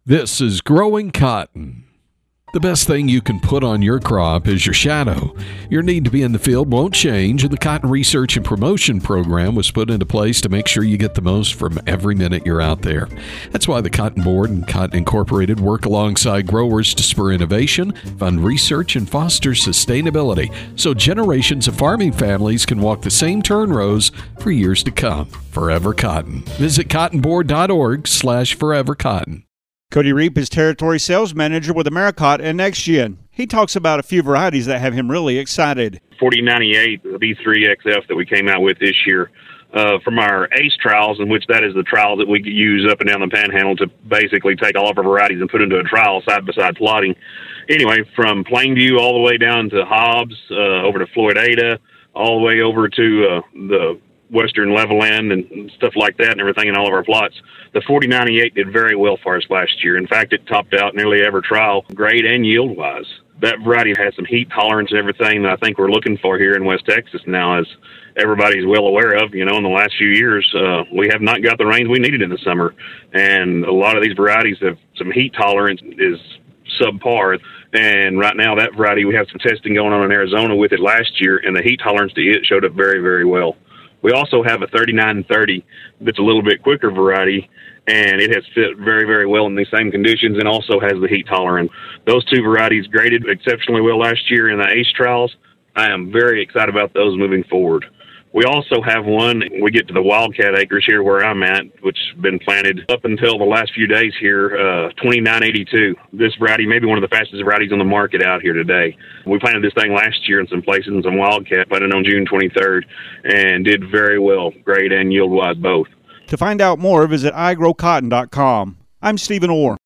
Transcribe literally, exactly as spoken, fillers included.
This is Growing Cotton. The best thing you can put on your crop is your shadow. Your need to be in the field won't change, and the Cotton Research and Promotion Program was put into place to make sure you get the most from every minute you're out there. That's why the Cotton Board and Cotton Incorporated work alongside growers to spur innovation, fund research, and foster sustainability so generations of farming families can walk the same turn rows for years to come. Forever Cotton. Visit cottonboard.org slash forever cotton. Cody Reap is Territory Sales Manager with Americot and NextGen. He talks about a few varieties that have him really excited. forty ninety-eight, the B three X F that we came out with this year uh, from our ACE trials, in which that is the trial that we use up and down the Panhandle to basically take all of our varieties and put into a trial side-by-side plotting. Anyway, from Plainview all the way down to Hobbs, uh, over to Floydada, all the way over to uh, the Western Levelland and stuff like that and everything in all of our plots. The forty ninety-eight did very well for us last year. In fact, it topped out nearly every trial, grade and yield-wise. That variety has some heat tolerance and everything that I think we're looking for here in West Texas now, as everybody's well aware of. You know, in the last few years, uh, we have not got the rains we needed in the summer. And a lot of these varieties have some heat tolerance is subpar. And right now, that variety, we have some testing going on in Arizona with it last year, and the heat tolerance to it showed up very, very well. We also have a thirty-nine thirty that's a little bit quicker variety, and it has fit very, very well in these same conditions and also has the heat tolerance. Those two varieties graded exceptionally well last year in the ACE trials. I am very excited about those moving forward. We also have one, we get to the Wildcat acres here where I'm at, which has been planted up until the last few days here, uh, twenty-nine eighty-two. This variety may be one of the fastest varieties on the market out here today. We planted this thing last year in some places in some Wildcat, planted on June twenty-third, and did very well, grade and yield-wise both. To find out more, visit i grow cotton dot com. I'm Stephen Orr.